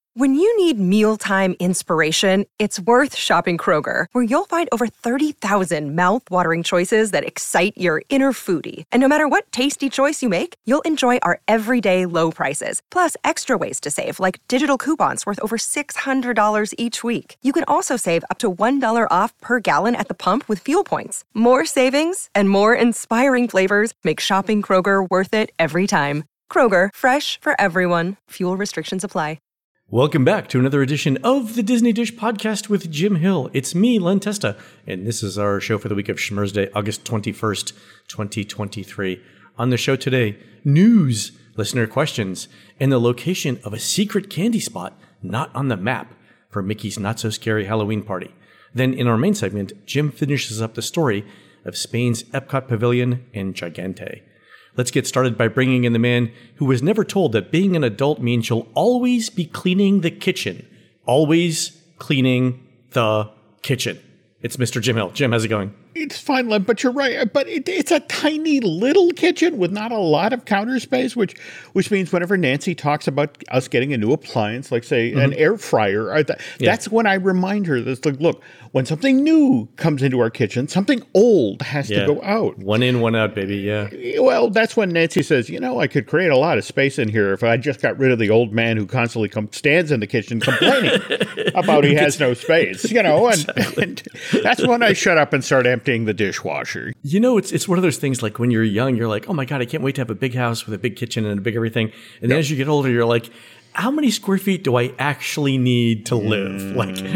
When you need mealtime inspiration, it's worth shopping Kroger, where you'll find over 30,000 mouth-watering choices that excite your inner foodie. And no matter what tasty choice you make, you'll enjoy our everyday low prices, plus extra ways to save, like digital coupons worth over $600 each week. You can also save up to $1 off per gallon at the pump with fuel points. More savings and more inspiring flavors make shopping Kroger worth it every time. Kroger, fresh for everyone. Fuel restrictions apply. Welcome back to another edition of the Disney Dish Podcast with Jim Hill. It's me, Len Testa, and this is our show for the week of Schmersday, August 21st, 2023. On the show today, news, listener questions, and the location of a secret candy spot not on the map for Mickey's Not-So-Scary Halloween Party. Then in our main segment, Jim finishes up the story of Spain's Epcot Pavilion and Gigante. Let's get started by bringing in the man who was never told that being an adult means you'll always be cleaning the kitchen. Always cleaning the kitchen. It's Mr. Jim Hill. Jim, how's it going? It's fine, Len, but you're right. But it's a tiny little kitchen with not a lot of counter space, which means whenever Nancy talks about us getting a new appliance, like, say, an air fryer, that's when I remind her, that's like, look, when something new comes into our kitchen, something old has to go out. One in, one out, baby, yeah. Well, that's when Nancy says, I could create a lot of space in here if I just got rid of the old man who constantly stands in the kitchen complaining about he has no space, and that's when I shut up and start emptying the dishwasher. It's one of those things like when you're young, you're like, oh my God, I can't wait to have a big house with a big kitchen and a big everything. And then as you get older, you're like, how many square feet do I actually need to live?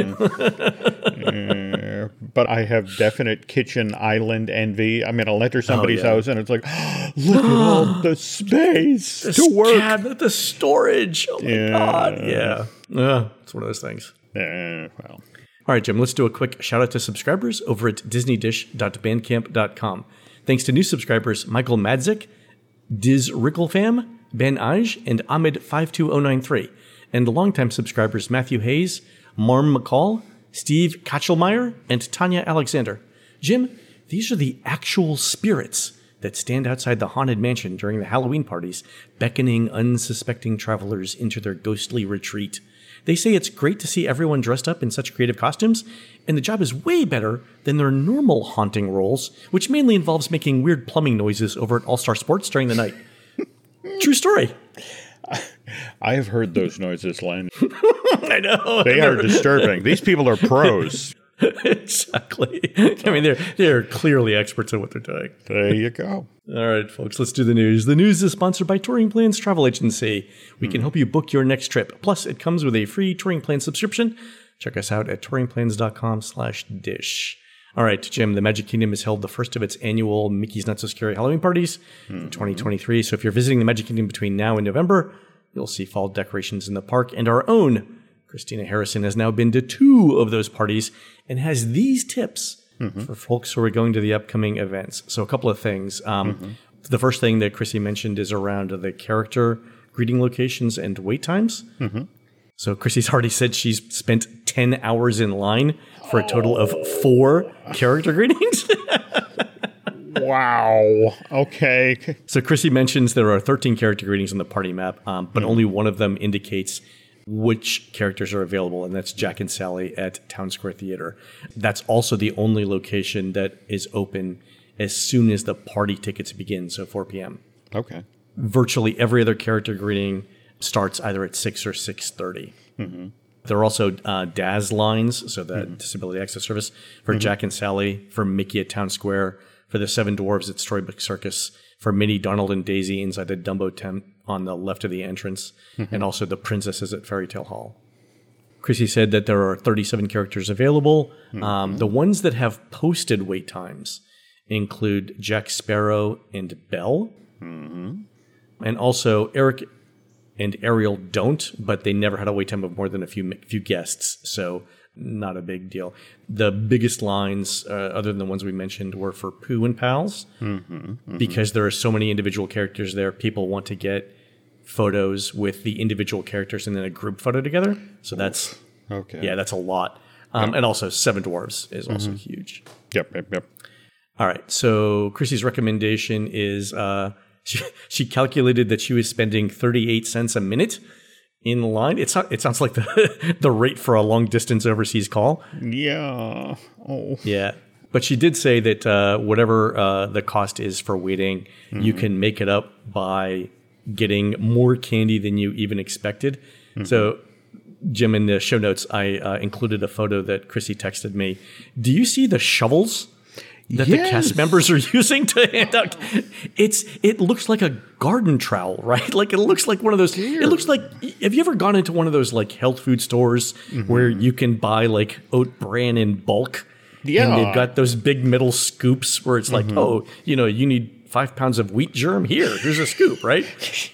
But I have definite kitchen island envy. I mean, I'll enter somebody's house and it's like, look at all the space to work. Cabinet, the storage. Oh my God. Yeah. It's one of those things. Well. All right, Jim, let's do a quick shout out to subscribers over at disneydish.bandcamp.com. Thanks to new subscribers Michael Madzik, Diz Ricklefam, Ben Aj, and Ahmed52093, and longtime subscribers Matthew Hayes, Marm McCall, Steve Kachelmeyer, and Tanya Alexander. Jim, these are the actual spirits that stand outside the Haunted Mansion during the Halloween parties, beckoning unsuspecting travelers into their ghostly retreat. They say it's great to see everyone dressed up in such creative costumes, and the job is way better than their normal haunting roles, which mainly involves making weird plumbing noises over at All-Star Sports during the night. True story. I have heard those noises, Len. I know. They are disturbing. These people are pros. Exactly. I mean, they're clearly experts at what they're doing. There you go. All right, folks, let's do the news. The news is sponsored by Touring Plans Travel Agency. We can help you book your next trip. Plus, it comes with a free Touring Plan subscription. Check us out at touringplans.com/dish. All right, Jim, the Magic Kingdom has held the first of its annual Mickey's Not-So-Scary Halloween parties in 2023. So if you're visiting the Magic Kingdom between now and November, you'll see fall decorations in the park. And our own Christina Harrison has now been to 2 of those parties and has these tips for folks who are going to the upcoming events. So a couple of things. The first thing that Chrissy mentioned is around the character greeting locations and wait times. So Chrissy's already said she's spent 10 hours in line for a total of 4 character greetings. Wow. Okay. So Chrissy mentions there are 13 character greetings on the party map, but only one of them indicates which characters are available, and that's Jack and Sally at Town Square Theater. That's also the only location that is open as soon as the party tickets begin, so 4 p.m. Okay. Virtually every other character greeting starts either at 6 or 6:30. There are also DAS lines, so that Disability Access Service, for Jack and Sally, for Mickey at Town Square, for the 7 Dwarves at Storybook Circus, for Minnie, Donald, and Daisy inside the Dumbo tent on the left of the entrance, and also the princesses at Fairy Tale Hall. Chrissy said that there are 37 characters available. The ones that have posted wait times include Jack Sparrow and Belle. And also Eric and Ariel don't, but they never had a wait time of more than a few guests, so not a big deal. The biggest lines, other than the ones we mentioned, were for Pooh and Pals, because there are so many individual characters there. People want to get photos with the individual characters and then a group photo together. So that's that's a lot. And also 7 Dwarves is also huge. Yep. All right. So Chrissy's recommendation is she calculated that she was spending 38 cents a minute in line. It sounds like the rate for a long distance overseas call. Yeah. Oh. Yeah. But she did say that whatever the cost is for waiting, you can make it up by getting more candy than you even expected. So, Jim, in the show notes, I included a photo that Chrissy texted me. Do you see the shovels that the cast members are using to hand out? It looks like a garden trowel, right? Like it looks like one of those. It looks like, have you ever gone into one of those like health food stores where you can buy like oat bran in bulk? Yeah. And they've got those big metal scoops where it's like, oh, you need 5 pounds of wheat germ. Here's a scoop, right?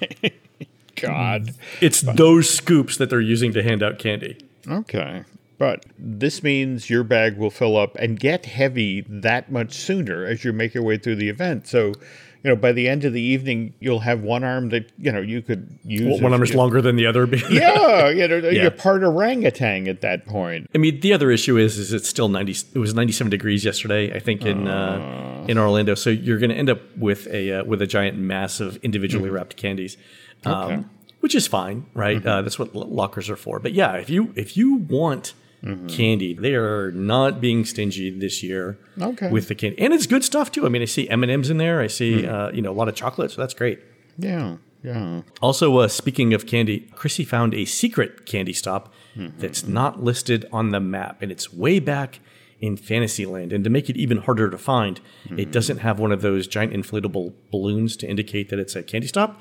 God. It's those scoops that they're using to hand out candy. Okay. But this means your bag will fill up and get heavy that much sooner as you make your way through the event. So, by the end of the evening, you'll have one arm that, you could use. One arm is longer than the other. Yeah. You're part orangutan at that point. I mean, the other issue is it's still 90. It was 97 degrees yesterday, I think, in Orlando. So you're going to end up with a giant mass of individually wrapped candies. Which is fine, right? That's what lockers are for. But yeah, if you want candy, they are not being stingy this year with the candy, and it's good stuff too. I mean, I see M&Ms in there. I see a lot of chocolate, so that's great. Yeah. Also, speaking of candy, Chrissy found a secret candy stop that's not listed on the map, and it's way back in Fantasyland. And to make it even harder to find, it doesn't have one of those giant inflatable balloons to indicate that it's a candy stop.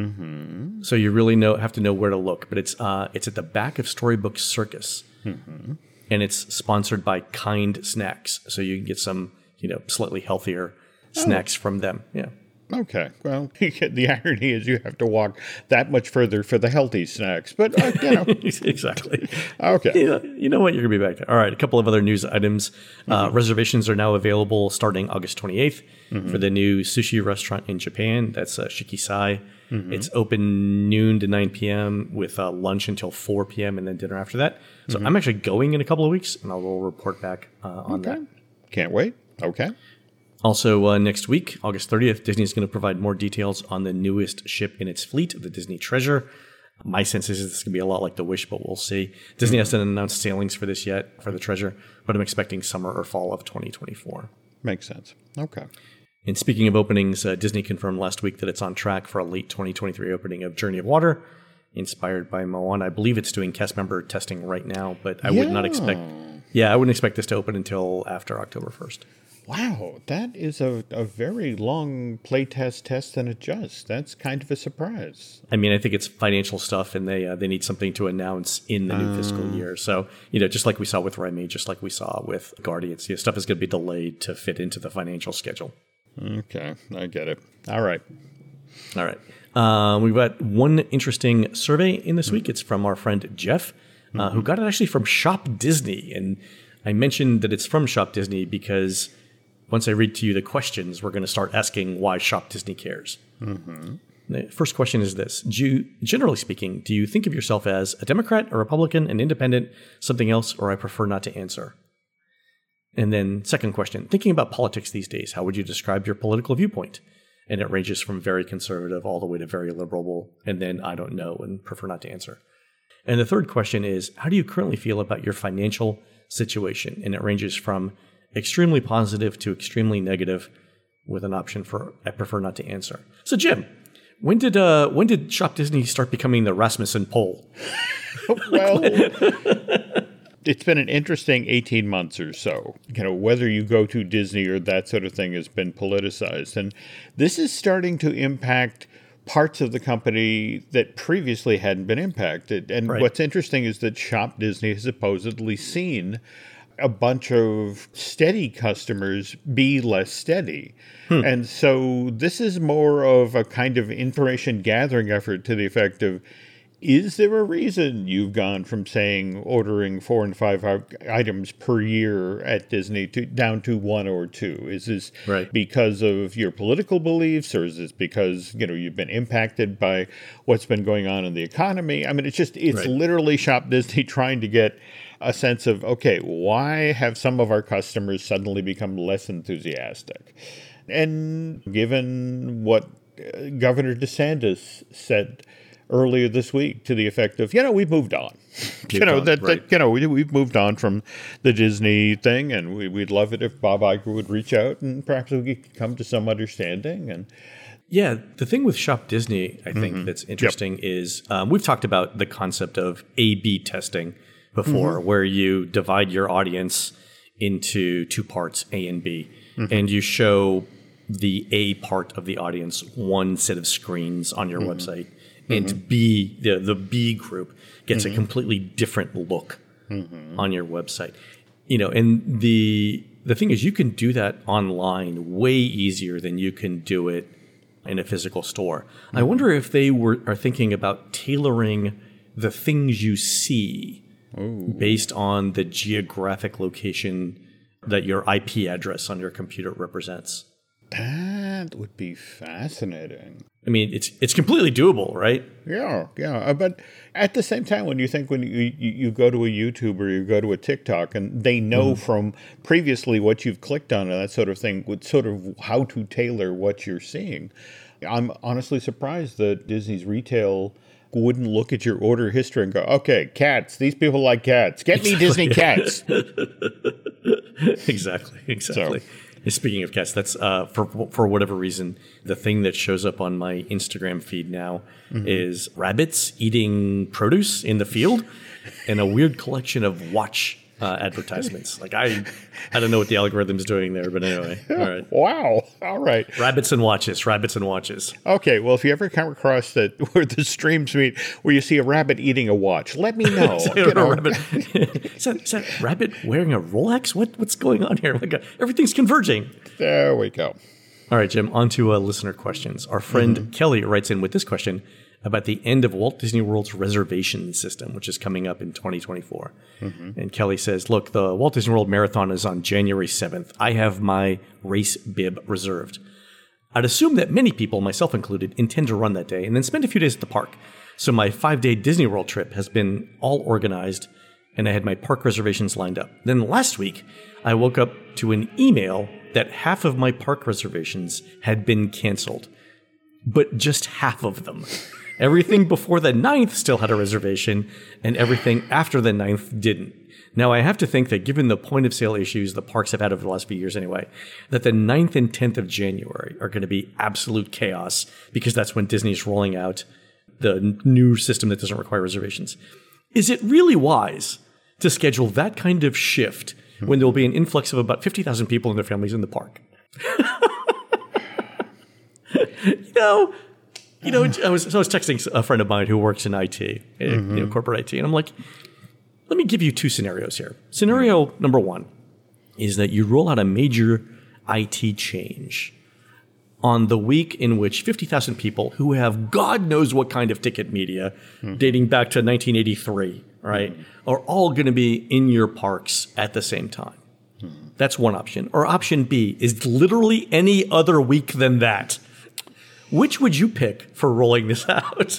So you really have to know where to look. But it's at the back of Storybook Circus, and it's sponsored by Kind Snacks. So you can get some slightly healthier snacks from them. Yeah. Okay. Well, the irony is you have to walk that much further for the healthy snacks, but exactly. Okay. You know what? You're gonna be back there. All right. A couple of other news items. Reservations are now available starting August 28th for the new sushi restaurant in Japan. That's Shikisai. It's open noon to 9 p.m. with lunch until 4 p.m. and then dinner after that. So I'm actually going in a couple of weeks, and I will report back on that. Can't wait. Okay. Also, next week, August 30th, Disney is going to provide more details on the newest ship in its fleet, the Disney Treasure. My sense is this is going to be a lot like the Wish, but we'll see. Disney hasn't announced sailings for this yet, for the Treasure, but I'm expecting summer or fall of 2024. Makes sense. Okay. And speaking of openings, Disney confirmed last week that it's on track for a late 2023 opening of Journey of Water, inspired by Moana. I believe it's doing cast member testing right now, but I would not expect... Yeah, I wouldn't expect this to open until after October 1st. Wow, that is a very long playtest test and adjust. That's kind of a surprise. I mean, I think it's financial stuff, and they need something to announce in the new fiscal year. So, just like we saw with Remy, just like we saw with Guardians, stuff is going to be delayed to fit into the financial schedule. Okay, I get it. All right. We've got one interesting survey in this week. It's from our friend Jeff, who got it actually from Shop Disney. And I mentioned that it's from Shop Disney because once I read to you the questions, we're going to start asking why Shop Disney cares. The first question is this. Generally speaking, do you think of yourself as a Democrat, a Republican, an independent, something else, or I prefer not to answer? And then second question, thinking about politics these days, how would you describe your political viewpoint? And it ranges from very conservative all the way to very liberal, and then I don't know and prefer not to answer. And the third question is, how do you currently feel about your financial situation? And it ranges from extremely positive to extremely negative with an option for I prefer not to answer. So Jim, when did Shop Disney start becoming the Rasmussen poll? Well, it's been an interesting 18 months or so. Whether you go to Disney or that sort of thing has been politicized. And this is starting to impact parts of the company that previously hadn't been impacted. And what's interesting is that Shop Disney has supposedly seen a bunch of steady customers be less steady. And so this is more of a kind of information gathering effort to the effect of, is there a reason you've gone from, saying, ordering 4 and 5 items per year at Disney down to 1 or 2? Is this because of your political beliefs, or is this because, you've been impacted by what's been going on in the economy? I mean, it's literally Shop Disney trying to get a sense of, okay, why have some of our customers suddenly become less enthusiastic? And given what Governor DeSantis said earlier this week to the effect of, we've moved on. We've moved on from the Disney thing, and we'd love it if Bob Iger would reach out and perhaps we could come to some understanding. And yeah, the thing with Shop Disney, I think that's interesting is we've talked about the concept of A/B testing before, where you divide your audience into two parts, A and B, and you show the A part of the audience one set of screens on your website, and B, the B group gets a completely different look on your website. And the thing is, you can do that online way easier than you can do it in a physical store. I wonder if they are thinking about tailoring the things you see based on the geographic location that your IP address on your computer represents. That would be fascinating. I mean, it's completely doable, right? Yeah. But at the same time, when you you go to a YouTube or you go to a TikTok and they know from previously what you've clicked on and that sort of thing, with sort of how to tailor what you're seeing, I'm honestly surprised that Disney's retail wouldn't look at your order history and go, okay, cats, these people like cats. Get me Disney cats. Exactly. So. Speaking of cats, that's for whatever reason, the thing that shows up on my Instagram feed now is rabbits eating produce in the field and a weird collection of watch advertisements. Like I don't know what the algorithm's doing there, but anyway. All right. Wow. All right. Rabbits and watches. Okay. Well, if you ever come across that where the streams meet, where you see a rabbit eating a watch, let me know. Is that rabbit wearing a Rolex? What's going on here? Everything's converging. There we go. All right, Jim, on to listener questions. Our friend Kelly writes in with this question about the end of Walt Disney World's reservation system, which is coming up in 2024. And Kelly says, look, the Walt Disney World Marathon is on January 7th. I have my race bib reserved. I'd assume that many people, myself included, intend to run that day and then spend a few days at the park. So my 5-day Disney World trip has been all organized, and I had my park reservations lined up. Then last week, I woke up to an email that half of my park reservations had been canceled, but just half of them. Everything before the 9th still had a reservation, and everything after the 9th didn't. Now, I have to think that given the point of sale issues the parks have had over the last few years anyway, that the 9th and 10th of January are going to be absolute chaos, because that's when Disney's rolling out the new system that doesn't require reservations. Is it really wise to schedule that kind of shift when there will be an influx of about 50,000 people and their families in the park? I was texting a friend of mine who works in IT, corporate IT, and I'm like, let me give you two scenarios here. Scenario number one is that you roll out a major IT change on the week in which 50,000 people who have God knows what kind of ticket media dating back to 1983, right, are all going to be in your parks at the same time. That's one option. Or option B is literally any other week than that. Which would you pick for rolling this out?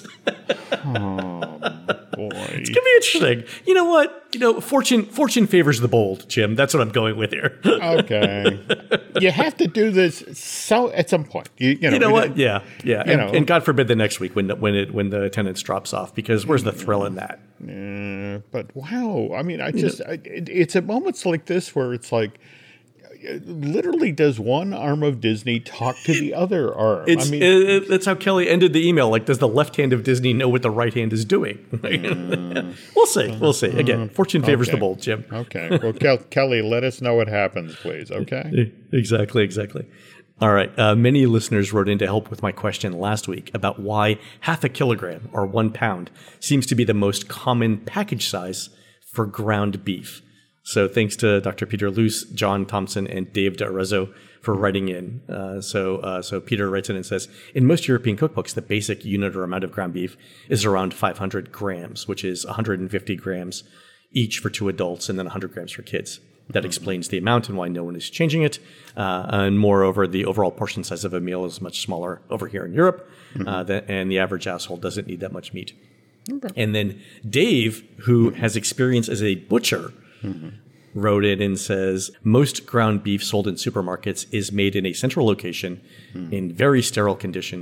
Oh, boy. It's going to be interesting. You know what? Fortune favors the bold, Jim. That's what I'm going with here. Okay. You have to do this at some point. You know what? Yeah. And God forbid the next week when the attendance drops off, because where's the thrill in that? But wow. I mean, it's at moments like this where it's like, literally, does one arm of Disney talk to the other arm? That's how Kelly ended the email. Like, does the left hand of Disney know what the right hand is doing? We'll see. Again, fortune favors the bold, Jim. Okay. Well, Kelly, let us know what happens, please. Okay. Exactly. All right. Many listeners wrote in to help with my question last week about why 0.5 kilogram or 1 pound seems to be the most common package size for ground beef. So thanks to Dr. Peter Luce, John Thompson, and Dave D'Arezzo for writing in. So Peter writes in and says, in most European cookbooks, the basic unit or amount of ground beef is around 500 grams, which is 150 grams each for 2 adults and then 100 grams for kids. That explains the amount and why no one is changing it. And moreover, the overall portion size of a meal is much smaller over here in Europe, and the average household doesn't need that much meat. Okay. And then Dave, who has experience as a butcher, wrote in and says, most ground beef sold in supermarkets is made in a central location in very sterile conditions.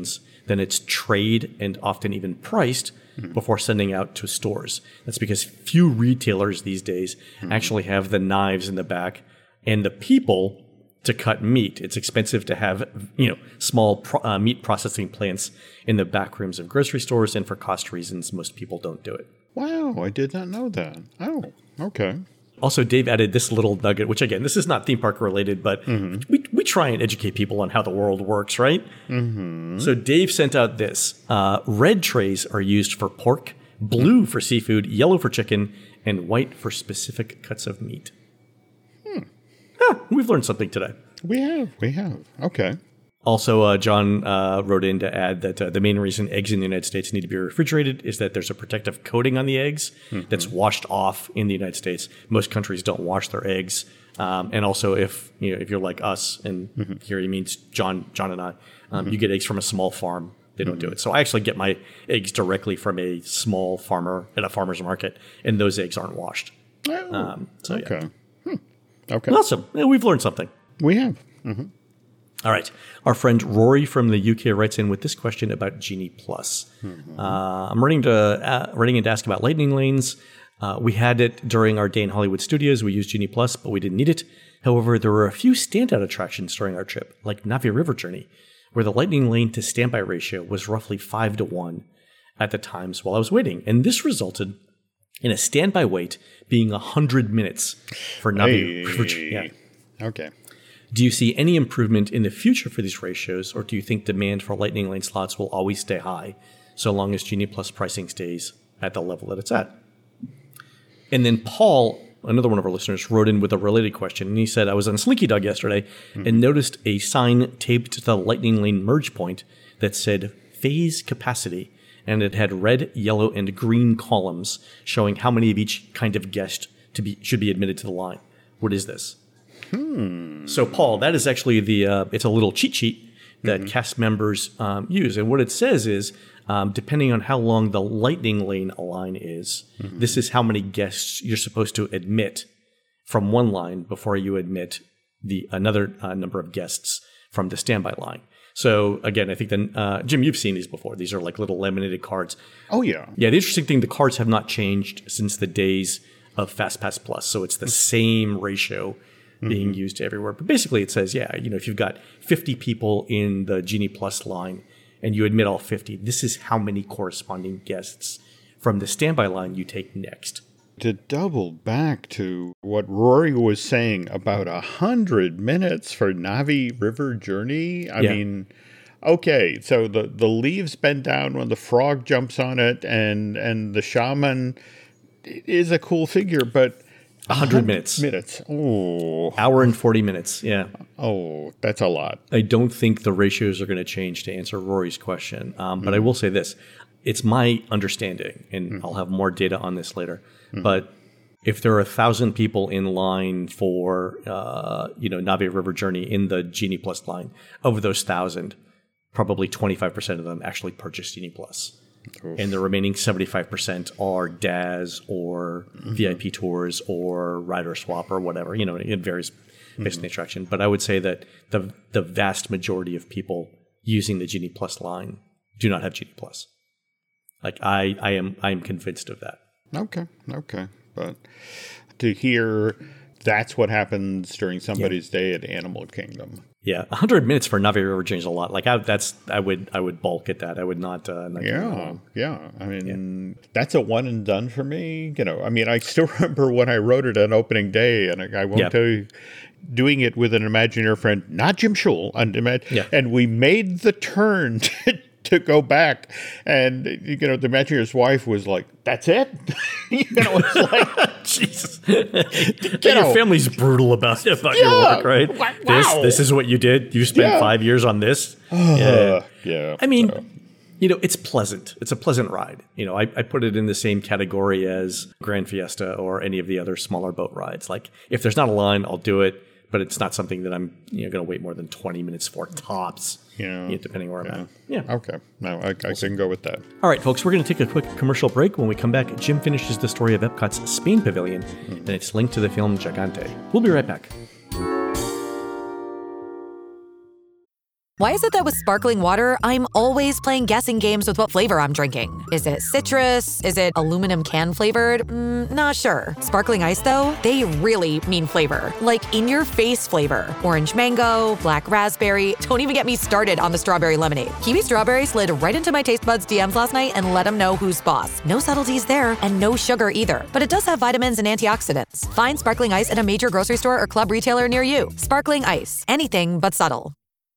then it's trade and often even priced before sending out to stores. That's because few retailers these days actually have the knives in the back and the people to cut meat. It's expensive to have, small meat processing plants in the back rooms of grocery stores, and for cost reasons, most people don't do it. Wow, I did not know that. Oh, okay. Also, Dave added this little nugget, which again, this is not theme park related, but we try and educate people on how the world works, right? Mm-hmm. So Dave sent out this. Red trays are used for pork, blue for seafood, yellow for chicken, and white for specific cuts of meat. We've learned something today. We have. Okay. Also, John wrote in to add that the main reason eggs in the United States need to be refrigerated is that there's a protective coating on the eggs that's washed off in the United States. Most countries don't wash their eggs. And also, if you're like us, and here he means John and I, you get eggs from a small farm. They don't do it. So I actually get my eggs directly from a small farmer at a farmer's market, and those eggs aren't washed. Oh, okay. Yeah. Okay. Awesome. Yeah, we've learned something. We have. All right. Our friend Rory from the UK writes in with this question about Genie Plus. I'm writing in to ask about lightning lanes. We had it during our day in Hollywood studios. We used Genie Plus, but we didn't need it. However, there were a few standout attractions during our trip, like Navi River Journey, where the lightning lane to standby ratio was roughly 5-1 at the times while I was waiting. And this resulted in a standby wait being 100 minutes for Navi River Journey. Yeah. Okay. Do you see any improvement in the future for these ratios, or do you think demand for lightning lane slots will always stay high, so long as Genie Plus pricing stays at the level that it's at? And then Paul, another one of our listeners, wrote in with a related question, and he said, I was on Slinky Dog yesterday and noticed a sign taped to the lightning lane merge point that said phase capacity, and it had red, yellow, and green columns showing how many of each kind of guest should be admitted to the line. What is this? So, Paul, that is actually it's a little cheat sheet that cast members use. And what it says is, depending on how long the lightning lane line is, this is how many guests you're supposed to admit from one line before you admit another number of guests from the standby line. So, again, I think Jim, you've seen these before. These are like little laminated cards. Oh, yeah. Yeah, the interesting thing, the cards have not changed since the days of FastPass Plus. So it's the same ratio being used everywhere. But basically it says, if you've got 50 people in the Genie Plus line and you admit all 50, this is how many corresponding guests from the standby line you take next. To double back to what Rory was saying about 100 minutes for Navi River Journey, I mean, okay, so the leaves bend down when the frog jumps on it, and the shaman is a cool figure, but 100 minutes. Oh. Hour and 40 minutes, yeah. Oh, that's a lot. I don't think the ratios are going to change to answer Rory's question. But I will say this. It's my understanding, and I'll have more data on this later, but if there are 1,000 people in line for, Navi River Journey in the Genie Plus line, of those 1,000, probably 25% of them actually purchased Genie Plus. Oof. And the remaining 75% are DAS or VIP tours or rider swap or whatever. It varies based on the attraction. But I would say that the vast majority of people using the Genie Plus line do not have Genie Plus. Like I am convinced of that. Okay. But to hear that's what happens during somebody's day at Animal Kingdom. Yeah, 100 minutes for Navi River Journey is a lot. Like I would balk at that. I would not. Yeah. I mean, that's a one and done for me. I still remember when I wrote it on opening day, and I won't tell you, doing it with an Imagineer friend, not Jim Schul, and we made the turn to go back, and the Imagineer's wife was like, "That's it." It's like, Jesus. Your family's brutal about your work, right? Wow. This is what you did. You spent 5 years on this. Yeah. I mean, it's pleasant. It's a pleasant ride. I put it in the same category as Grand Fiesta or any of the other smaller boat rides. Like, if there's not a line, I'll do it, but it's not something that I'm going to wait more than 20 minutes for tops. Depending where I'm at. Yeah. Okay. No, I can go with that. All right, folks, we're going to take a quick commercial break. When we come back, Jim finishes the story of Epcot's Spain Pavilion, and it's linked to the film Gigante. We'll be right back. Why is it that with sparkling water, I'm always playing guessing games with what flavor I'm drinking? Is it citrus? Is it aluminum can flavored? Not sure. Sparkling ice, though, they really mean flavor. Like in-your-face flavor. Orange mango, black raspberry. Don't even get me started on the strawberry lemonade. Kiwi Strawberry slid right into my taste buds DMs last night and let them know who's boss. No subtleties there, and no sugar either. But it does have vitamins and antioxidants. Find sparkling ice at a major grocery store or club retailer near you. Sparkling ice. Anything but subtle.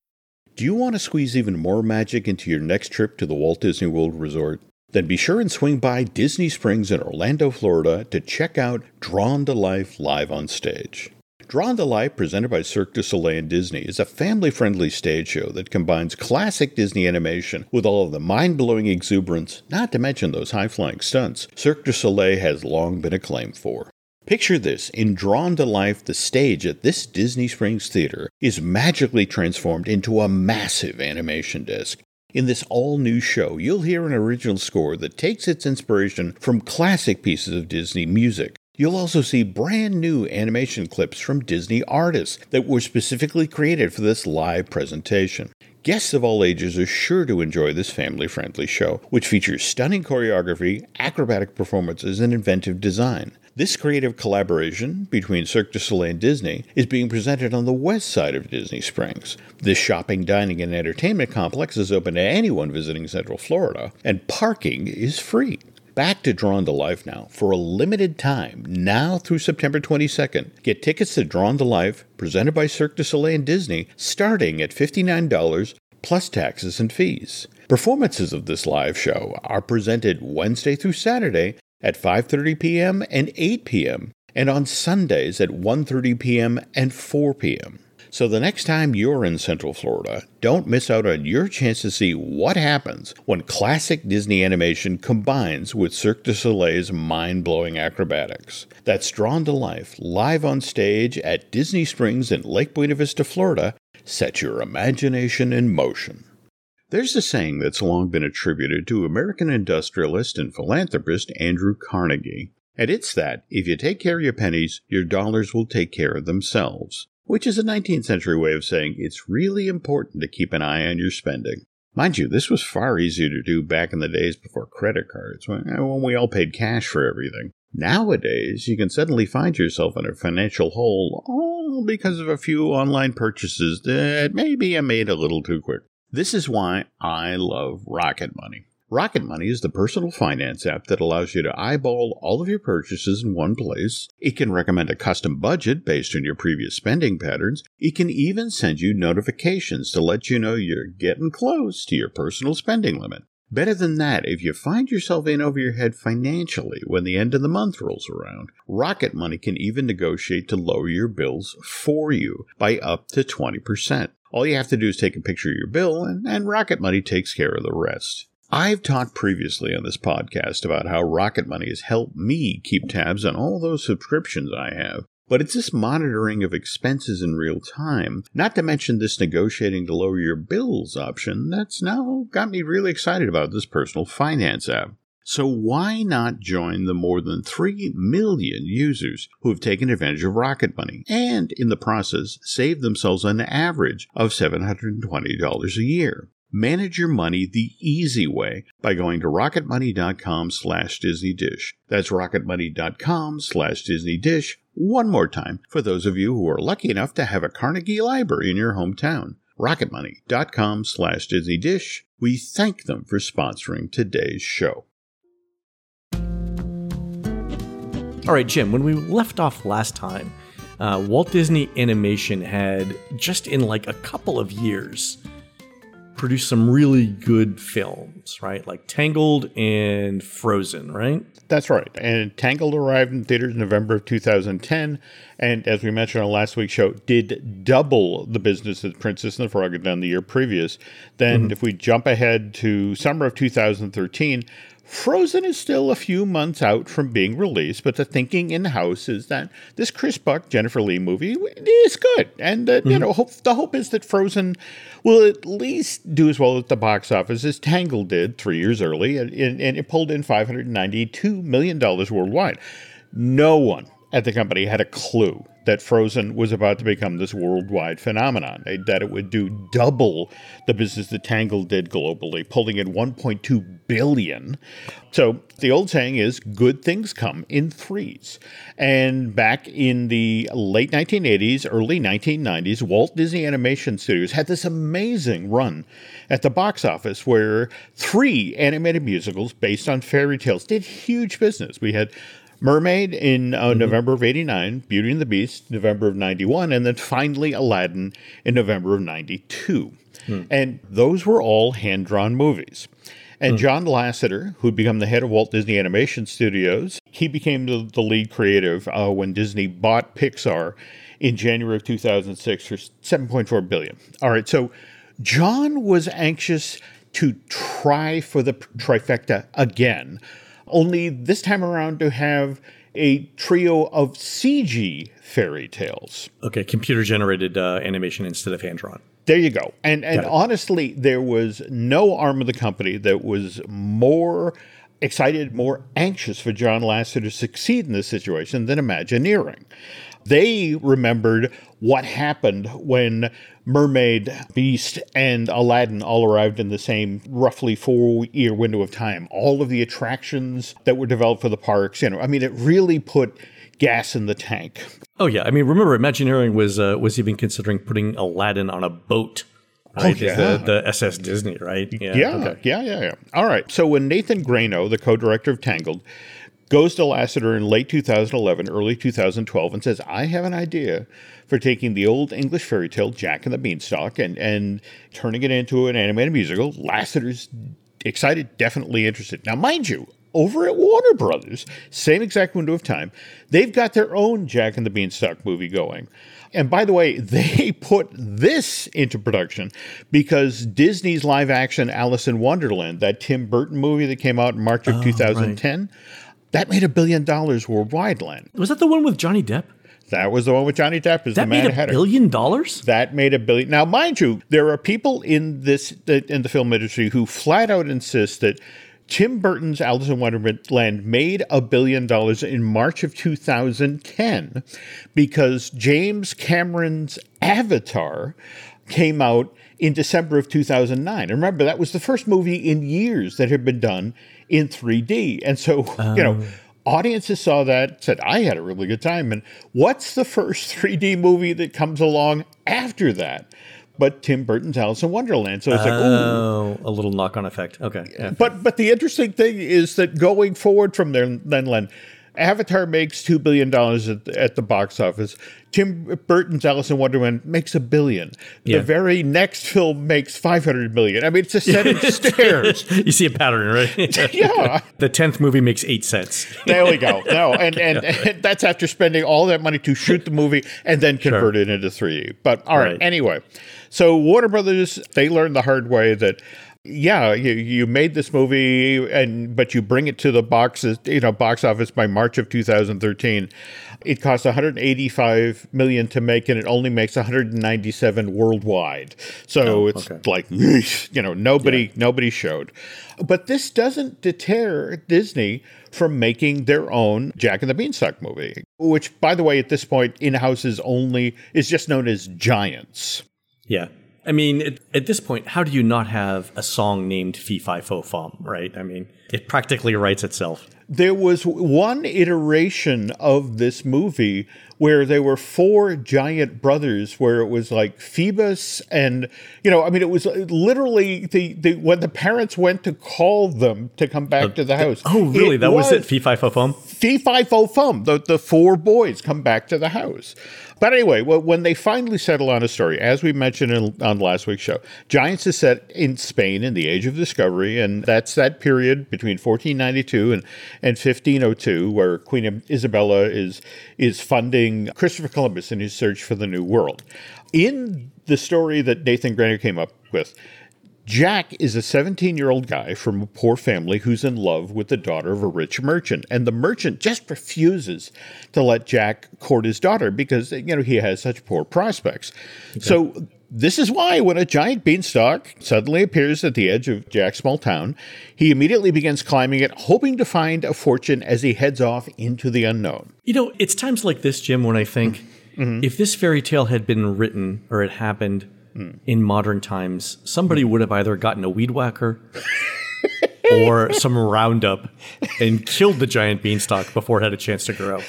Do you want to squeeze even more magic into your next trip to the Walt Disney World Resort? Then be sure and swing by Disney Springs in Orlando, Florida to check out Drawn to Life Live on Stage. Drawn to Life, presented by Cirque du Soleil and Disney, is a family-friendly stage show that combines classic Disney animation with all of the mind-blowing exuberance, not to mention those high-flying stunts, Cirque du Soleil has long been acclaimed for. Picture this, in Drawn to Life, the stage at this Disney Springs theater is magically transformed into a massive animation disc. In this all-new show, you'll hear an original score that takes its inspiration from classic pieces of Disney music. You'll also see brand new animation clips from Disney artists that were specifically created for this live presentation. Guests of all ages are sure to enjoy this family-friendly show, which features stunning choreography, acrobatic performances, and inventive design. This creative collaboration between Cirque du Soleil and Disney is being presented on the west side of Disney Springs. This shopping, dining, and entertainment complex is open to anyone visiting Central Florida, and parking is free. Back to Drawn to Life now. For a limited time, now through September 22nd, get tickets to Drawn to Life, presented by Cirque du Soleil and Disney, starting at $59 plus taxes and fees. Performances of this live show are presented Wednesday through Saturday at 5:30 p.m. and 8 p.m., and on Sundays at 1:30 p.m. and 4 p.m. So the next time you're in Central Florida, don't miss out on your chance to see what happens when classic Disney animation combines with Cirque du Soleil's mind-blowing acrobatics. That's Drawn to Life, live on stage at Disney Springs in Lake Buena Vista, Florida. Set your imagination in motion. There's a saying that's long been attributed to American industrialist and philanthropist Andrew Carnegie, and it's that if you take care of your pennies, your dollars will take care of themselves, which is a 19th century way of saying it's really important to keep an eye on your spending. Mind you, this was far easier to do back in the days before credit cards, when we all paid cash for everything. Nowadays, you can suddenly find yourself in a financial hole, all because of a few online purchases that maybe you made a little too quick. This is why I love Rocket Money. Rocket Money is the personal finance app that allows you to eyeball all of your purchases in one place. It can recommend a custom budget based on your previous spending patterns. It can even send you notifications to let you know you're getting close to your personal spending limit. Better than that, if you find yourself in over your head financially when the end of the month rolls around, Rocket Money can even negotiate to lower your bills for you by up to 20%. All you have to do is take a picture of your bill, and Rocket Money takes care of the rest. I've talked previously on this podcast about how Rocket Money has helped me keep tabs on all those subscriptions I have. But it's this monitoring of expenses in real time, not to mention this negotiating to lower your bills option, that's now got me really excited about this personal finance app. So why not join the more than 3 million users who have taken advantage of Rocket Money and, in the process, saved themselves an average of $720 a year? Manage your money the easy way by going to rocketmoney.com/DisneyDish. That's rocketmoney.com/DisneyDish. One more time for those of you who are lucky enough to have a Carnegie Library in your hometown. rocketmoney.com/DisneyDish. We thank them for sponsoring today's show. All right, Jim, when we left off last time, Walt Disney Animation had, just in like a couple of years, produced some really good films, right? Like Tangled and Frozen, right? That's right. And Tangled arrived in theaters in November of 2010. And as we mentioned on last week's show, did double the business that Princess and the Frog had done the year previous. Then if we jump ahead to summer of 2013, Frozen is still a few months out from being released, but the thinking in-house is that this Chris Buck, Jennifer Lee movie is good. And, the hope is that Frozen will at least do as well at the box office as Tangled did 3 years early, and it pulled in $592 million worldwide. No one at the company had a clue that Frozen was about to become this worldwide phenomenon, that it would do double the business that Tangled did globally, pulling in $1.2 billion. So the old saying is, good things come in threes. And back in the late 1980s, early 1990s, Walt Disney Animation Studios had this amazing run at the box office where 3 animated musicals based on fairy tales did huge business. We had Mermaid in November of 89, Beauty and the Beast, November of 91, and then finally Aladdin in November of 92. And those were all hand-drawn movies. And John Lasseter, who'd become the head of Walt Disney Animation Studios, he became the lead creative when Disney bought Pixar in January of 2006 for $7.4 billion. All right, so John was anxious to try for the trifecta again, only this time around to have a trio of CG fairy tales. Okay, computer-generated animation instead of hand-drawn. There you go. And honestly, there was no arm of the company that was more excited, more anxious for John Lasseter to succeed in this situation than Imagineering. They remembered what happened when Mermaid, Beast, and Aladdin all arrived in the same roughly 4-year window of time. All of the attractions that were developed for the parks, it really put gas in the tank. Oh, yeah. I mean, remember, Imagineering was even considering putting Aladdin on a boat. Right? Oh, yeah. The SS Disney, right? Yeah. All right. So when Nathan Grano, the co-director of Tangled, goes to Lasseter in late 2011, early 2012, and says, I have an idea for taking the old English fairy tale Jack and the Beanstalk and turning it into an animated musical, Lasseter's excited, definitely interested. Now, mind you, over at Warner Brothers, same exact window of time, they've got their own Jack and the Beanstalk movie going. And by the way, they put this into production because Disney's live-action Alice in Wonderland, that Tim Burton movie that came out in March of 2010, that made $1 billion worldwide, Len. Was that the one with Johnny Depp? That was the one with Johnny Depp as the Mad Hatter. That made $1 billion? That made $1 billion. Now, mind you, there are people in the film industry who flat out insist that Tim Burton's Alice in Wonderland made $1 billion in March of 2010 because James Cameron's Avatar came out in December of 2009. And remember, that was the first movie in years that had been done in 3D. And so, audiences saw that, said, I had a really good time. And what's the first 3D movie that comes along after that? But Tim Burton's Alice in Wonderland. So it's like, ooh. A little knock-on effect. Okay. Yeah. But the interesting thing is that going forward from there, then, Len, Avatar makes $2 billion at the box office. Tim Burton's Alice in Wonderland makes $1 billion. The very next film makes $500 million. I mean, it's a set of stairs. You see a pattern, right? Yeah. The 10th movie makes 8 cents. There we go. No, and that's after spending all that money to shoot the movie and then convert it into 3D. But all right, anyway. So Warner Brothers, they learned the hard way that, yeah, you made this movie, but you bring it to the box office by March of 2013. It cost $185 million to make, and it only makes $197 worldwide. So like, nobody showed. But this doesn't deter Disney from making their own Jack and the Beanstalk movie, which, by the way, at this point, in-house is just known as Giants. Yeah. I mean, at this point, how do you not have a song named Fee Fi Fo Fum, right? I mean, it practically writes itself. There was one iteration of this movie where there were 4 giant brothers, where it was like Phoebus and, it was literally when the parents went to call them to come back to the house. Oh, really? That was it? Fee Fi Fo Fum? Fee Fi Fo Fum. The 4 boys come back to the house. But anyway, when they finally settle on a story, as we mentioned on last week's show, Giants is set in Spain in the Age of Discovery, and that's that period between 1492 and 1502, where Queen Isabella is funding Christopher Columbus in his search for the New World. In the story that Nathan Grano came up with, Jack is a 17-year-old guy from a poor family who's in love with the daughter of a rich merchant. And the merchant just refuses to let Jack court his daughter because, he has such poor prospects. Okay. So this is why when a giant beanstalk suddenly appears at the edge of Jack's small town, he immediately begins climbing it, hoping to find a fortune as he heads off into the unknown. It's times like this, Jim, when I think if this fairy tale had been written or it happened in modern times, somebody would have either gotten a weed whacker or some Roundup and killed the giant beanstalk before it had a chance to grow.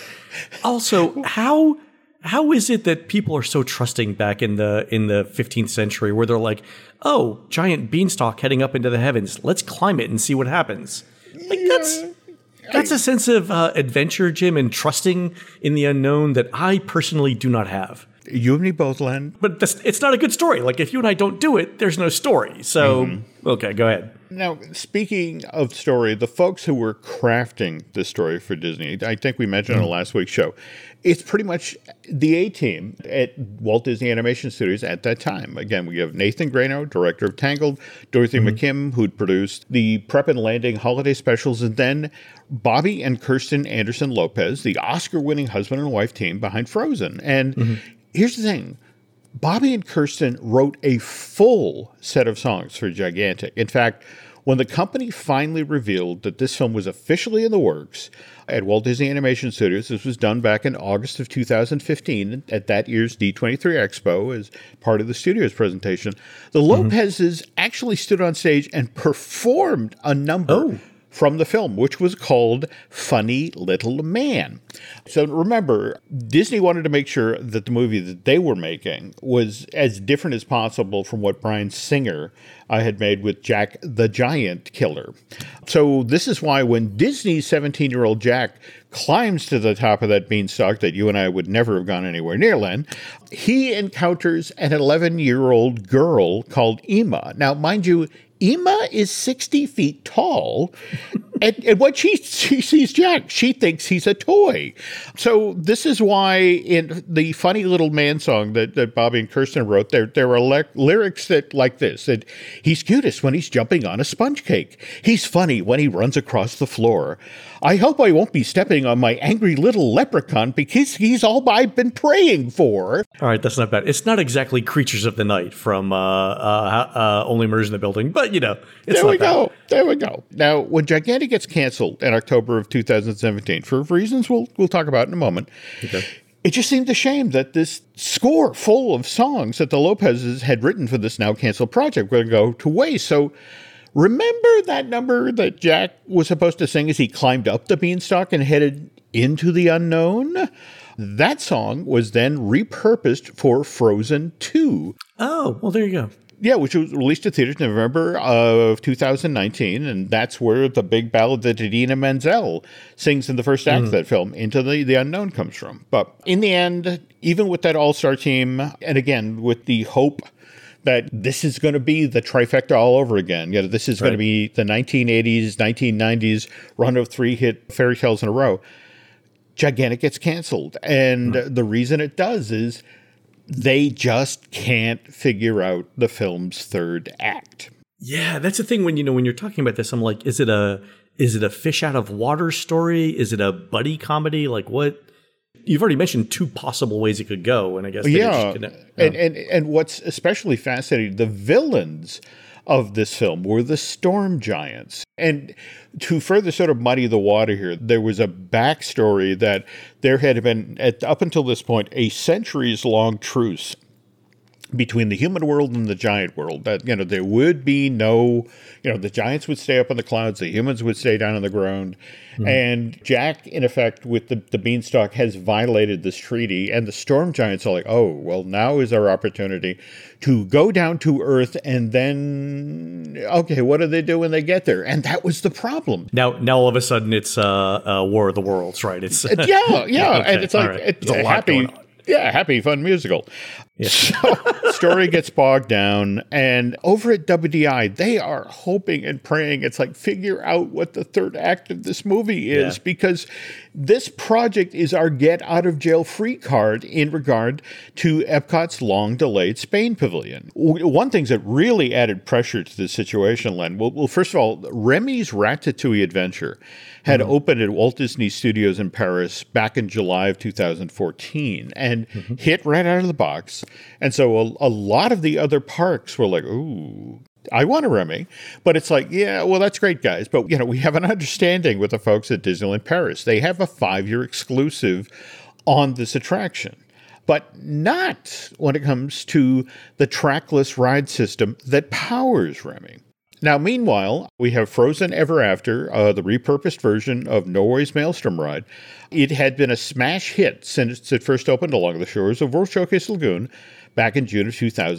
Also, how is it that people are so trusting back in the 15th century where they're like, oh, giant beanstalk heading up into the heavens, let's climb it and see what happens? Like that's a sense of adventure, Jim, and trusting in the unknown that I personally do not have. You and me both, Len. But it's not a good story. Like, if you and I don't do it, there's no story. So, okay, go ahead. Now, speaking of story, the folks who were crafting the story for Disney, I think we mentioned on last week's show, it's pretty much the A-team at Walt Disney Animation Studios at that time. Again, we have Nathan Grano, director of Tangled, Dorothy McKim, who'd produced the Prep and Landing holiday specials, and then Bobby and Kirsten Anderson Lopez, the Oscar-winning husband and wife team behind Frozen. And here's the thing. Bobby and Kirsten wrote a full set of songs for Gigantic. In fact, when the company finally revealed that this film was officially in the works at Walt Disney Animation Studios, this was done back in August of 2015 at that year's D23 Expo as part of the studio's presentation, the Lopezes actually stood on stage and performed a number from the film, which was called Funny Little Man. So remember, Disney wanted to make sure that the movie that they were making was as different as possible from what Bryan Singer had made with Jack the Giant Killer. So this is why when Disney's 17-year-old Jack climbs to the top of that beanstalk that you and I would never have gone anywhere near, Len, he encounters an 11-year-old girl called Ema. Now, mind you, Ema is 60 feet tall, and when she sees Jack, she thinks he's a toy. So this is why in the Funny Little Man song that Bobby and Kirsten wrote, there are lyrics that like this, that he's cutest when he's jumping on a sponge cake. He's funny when he runs across the floor. I hope I won't be stepping on my angry little leprechaun because he's all I've been praying for. All right, that's not bad. It's not exactly Creatures of the Night from Only Murders in the Building, but, you know, it's not bad. There we go. Now, when Gigantic gets canceled in October of 2017, for reasons we'll talk about in a moment, it just seemed a shame that this score full of songs that the Lopezes had written for this now canceled project were going to go to waste. So remember that number that Jack was supposed to sing as he climbed up the beanstalk and headed into the unknown? That song was then repurposed for Frozen 2. Oh, well, there you go. Yeah, which was released to theaters in November of 2019, and that's where the big ballad that Idina Menzel sings in the first act of that film, Into the Unknown, comes from. But in the end, even with that all-star team, and again, with the hope that this is going to be the trifecta all over again. You know, this is going to be the 1980s, 1990s run of 3 hit fairy tales in a row. Gigantic gets canceled. And the reason it does is they just can't figure out the film's third act. Yeah, that's the thing when you're talking about this, I'm like, is it a fish out of water story? Is it a buddy comedy? Like what? You've already mentioned 2 possible ways it could go, and I guess and what's especially fascinating, the villains of this film were the Storm Giants. And to further sort of muddy the water here, there was a backstory that there had been, up until this point, a centuries-long truce between the human world and the giant world. That, you know, there would be no, you know, the giants would stay up in the clouds, the humans would stay down on the ground. And Jack, in effect, with the beanstalk, has violated this treaty. And the Storm Giants are like, oh, well, now is our opportunity to go down to Earth. And then, okay, what do they do when they get there? And that was the problem. Now all of a sudden, it's War of the Worlds, right? It's yeah. Okay. And it's like, it's a happy, happy, fun musical. Yeah. So story gets bogged down, and over at WDI, they are hoping and praying. It's like, figure out what the third act of this movie is, because this project is our get out of jail free card in regard to Epcot's long delayed Spain pavilion. One thing that really added pressure to this situation, Len, well, first of all, Remy's Ratatouille Adventure had opened at Walt Disney Studios in Paris back in July of 2014 and hit right out of the box. And so a lot of the other parks were like, ooh, I want a Remy. But it's like, yeah, well, that's great, guys. But, you know, we have an understanding with the folks at Disneyland Paris. They have a 5-year exclusive on this attraction. but not when it comes to the trackless ride system that powers Remy. Now, meanwhile, we have Frozen Ever After, the repurposed version of Norway's Maelstrom ride. It had been a smash hit since it first opened along the shores of World Showcase Lagoon back in June of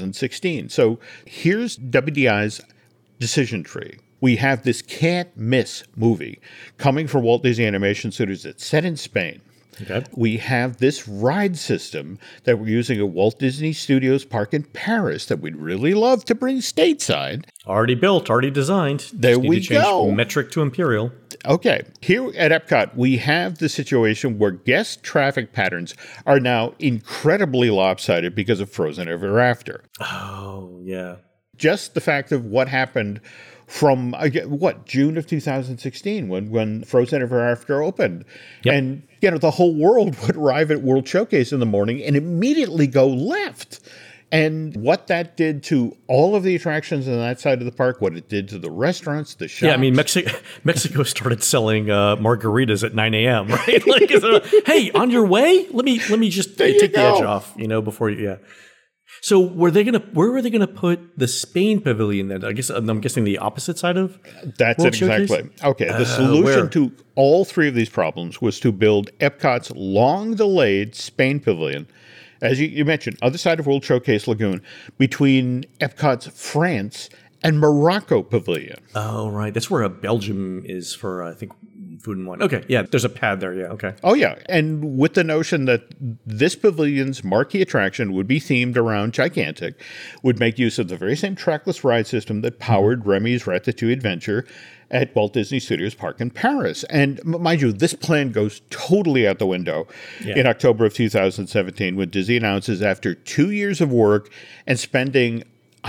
2016. So here's WDI's decision tree. We have this can't-miss movie coming from Walt Disney Animation Studios that's set in Spain. Okay. We have this ride system that we're using at Walt Disney Studios Park in Paris that we'd really love to bring stateside. Already built, already designed. There Just need we to change go. Metric to Imperial. Okay, here at Epcot, we have the situation where guest traffic patterns are now incredibly lopsided because of Frozen Ever After. Oh, yeah. Just the fact of what happened from, June of 2016 when Frozen Ever After opened. Yep. And, the whole world would arrive at World Showcase in the morning and immediately go left. And what that did to all of the attractions on that side of the park, what it did to the restaurants, the shops. Yeah, I mean, Mexico started selling margaritas at 9 a.m., right? Like, hey, on your way? Let me just take the edge off, before you, yeah. So where were they gonna put the Spain pavilion then? I guess I'm guessing the opposite side of That's World it exactly. Showcase? Okay, the solution where? to all three of these problems was to build Epcot's long-delayed Spain pavilion, as you mentioned, other side of World Showcase Lagoon, between Epcot's France and Morocco pavilion. Oh, right. That's where Belgium is for, I think, Food and Wine. Okay, yeah, there's a pad there, yeah, okay. Oh, yeah, and with the notion that this pavilion's marquee attraction would be themed around Gigantic, would make use of the very same trackless ride system that powered Remy's Ratatouille Adventure at Walt Disney Studios Park in Paris. And mind you, this plan goes totally out the window in October of 2017 when Disney announces after 2 years of work and spending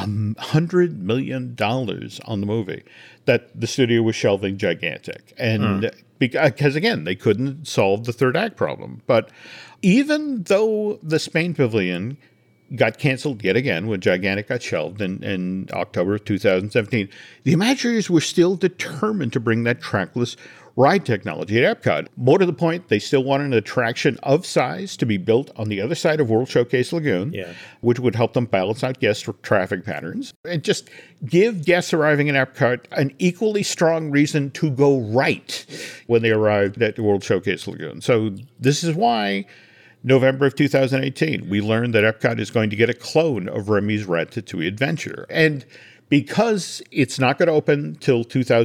$100 million on the movie that the studio was shelving Gigantic. And because, again, they couldn't solve the third act problem. But even though the Spain pavilion got canceled yet again when Gigantic got shelved in October of 2017, the Imagineers were still determined to bring that trackless ride technology at Epcot. More to the point, they still wanted an attraction of size to be built on the other side of World Showcase Lagoon, which would help them balance out guest traffic patterns and just give guests arriving at Epcot an equally strong reason to go right when they arrived at the World Showcase Lagoon. So this is why November of 2018, we learned that Epcot is going to get a clone of Remy's Ratatouille Adventure. And because it's not going to open till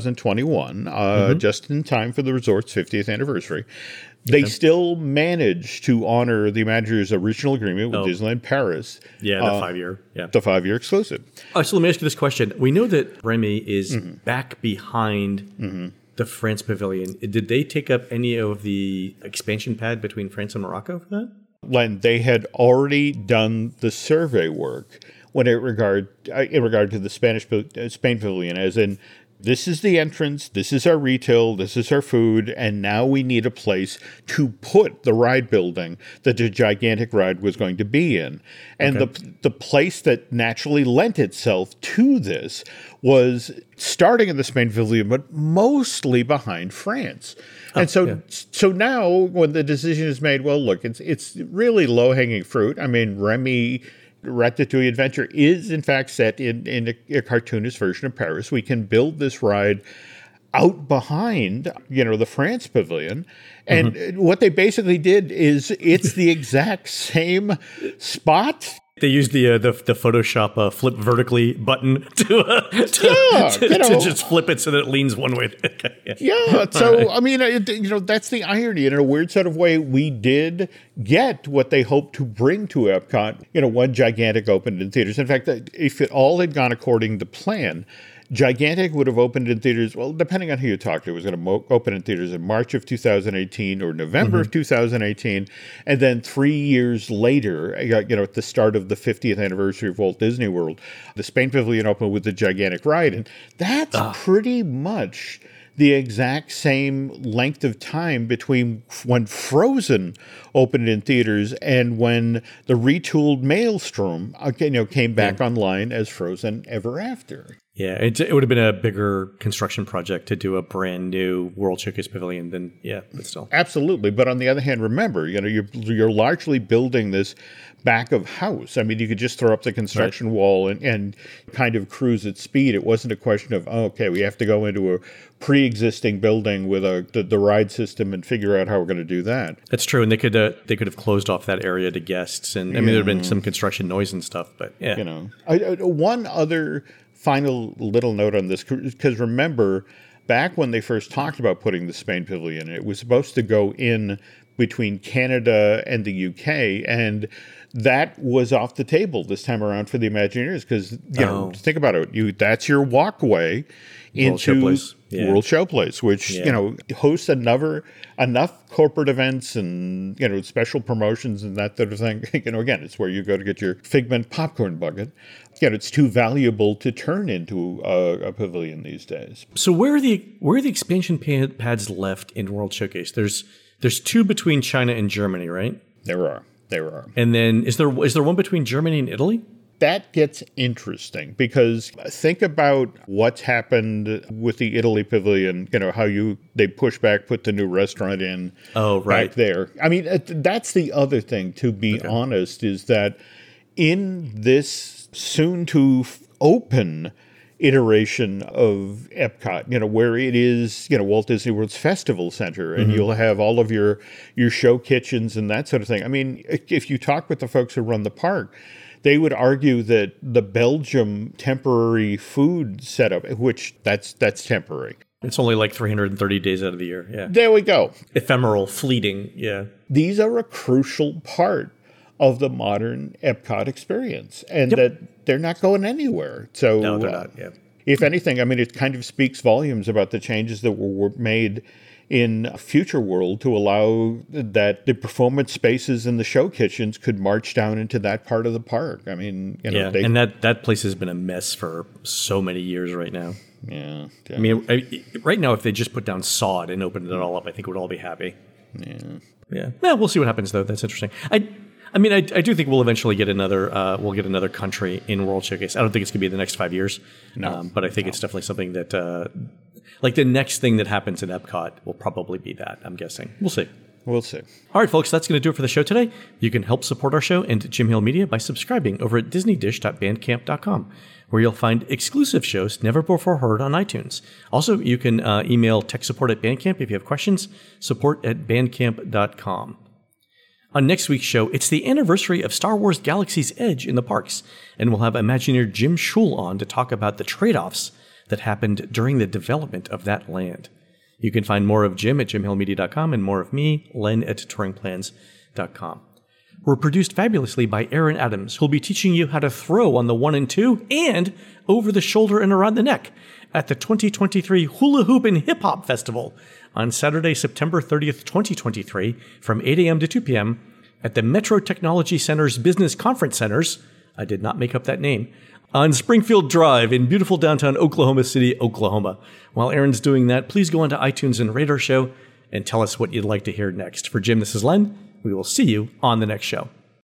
2021, just in time for the resort's 50th anniversary, they still managed to honor the Imagineers' original agreement with Disneyland Paris. Yeah, the 5-year. Yeah. The 5-year exclusive. So let me ask you this question. We know that Remy is back behind the France pavilion. Did they take up any of the expansion pad between France and Morocco for that? Len, they had already done the survey work in regard to the Spain pavilion, as in, this is the entrance, this is our retail, this is our food, and now we need a place to put the ride building that the Gigantic ride was going to be in. And the place that naturally lent itself to this was starting in the Spain pavilion, but mostly behind France. And so now when the decision is made, well, look, it's really low-hanging fruit. I mean, Remy Ratatouille Adventure is, in fact, set in a cartoonist version of Paris. We can build this ride out behind, the France pavilion. And what they basically did is it's the exact same spot. They used the Photoshop flip vertically button to just flip it so that it leans one way. So, I mean, that's the irony. In a weird sort of way, we did get what they hoped to bring to Epcot, when Gigantic opened in theaters. In fact, if it all had gone according to plan, Gigantic would have opened in theaters, well, depending on who you talk to, it was going to open in theaters in March of 2018 or November of 2018. And then 3 years later, at the start of the 50th anniversary of Walt Disney World, the Spain Pavilion opened with the Gigantic ride. And that's pretty much the exact same length of time between when Frozen opened in theaters and when the retooled Maelstrom came back online as Frozen Ever After. Yeah, it would have been a bigger construction project to do a brand new World Showcase Pavilion than, but still. Absolutely. But on the other hand, remember, you're largely building this back of house. I mean, you could just throw up the construction wall and kind of cruise at speed. It wasn't a question of, we have to go into a pre-existing building with the ride system and figure out how we're going to do that. That's true. And they could have closed off that area to guests. And I mean, there would have been some construction noise and stuff, but yeah. One other final little note on this, because remember, back when they first talked about putting the Spain Pavilion, it was supposed to go in between Canada and the UK, and that was off the table this time around for the Imagineers, because think about it, that's your walkway into World Showplace, which hosts enough corporate events and special promotions and that sort of thing. Again, it's where you go to get your Figment popcorn bucket. It's too valuable to turn into a pavilion these days. So where are the expansion pads left in World Showcase? There's 2 between China and Germany, right? There are. And then is there one between Germany and Italy? That gets interesting, because think about what's happened with the Italy Pavilion, how they push back, put the new restaurant in back there. I mean, that's the other thing, to be honest, is that in this soon-to-open iteration of Epcot, where it is, Walt Disney World's Festival Center, and you'll have all of your show kitchens and that sort of thing. I mean, if you talk with the folks who run the park, they would argue that the Belgium temporary food setup, which that's temporary. It's only like 330 days out of the year. Yeah. There we go. Ephemeral, fleeting. Yeah. These are a crucial part of the modern Epcot experience, and that they're not going anywhere. So, no, they're not. Yeah. If anything, I mean, it kind of speaks volumes about the changes that were made in Future World to allow that the performance spaces and the show kitchens could march down into that part of the park. I mean, and that place has been a mess for so many years right now. Yeah. I mean, right now, if they just put down sod and opened it all up, I think we'd all be happy. Yeah. Well, we'll see what happens, though. That's interesting. I mean, I do think we'll eventually get another country in World Showcase. I don't think it's going to be the next 5 years. No. But I think it's definitely something that, like the next thing that happens in Epcot will probably be that, I'm guessing. We'll see. We'll see. All right, folks, that's going to do it for the show today. You can help support our show and Jim Hill Media by subscribing over at disneydish.bandcamp.com, where you'll find exclusive shows never before heard on iTunes. Also, you can email tech support at Bandcamp if you have questions, support@bandcamp.com. On next week's show, it's the anniversary of Star Wars Galaxy's Edge in the parks, and we'll have Imagineer Jim Schul on to talk about the trade-offs that happened during the development of that land. You can find more of Jim at jimhillmedia.com and more of me, Len, at touringplans.com. We're produced fabulously by Aaron Adams, who'll be teaching you how to throw on the 1 and 2 and over the shoulder and around the neck at the 2023 Hula Hoop and Hip Hop Festival on Saturday, September 30th, 2023, from 8 a.m. to 2 p.m. at the Metro Technology Center's Business Conference Centers, I did not make up that name, on Springfield Drive in beautiful downtown Oklahoma City, Oklahoma. While Aaron's doing that, please go onto iTunes and rate our show and tell us what you'd like to hear next. For Jim, this is Len. We will see you on the next show.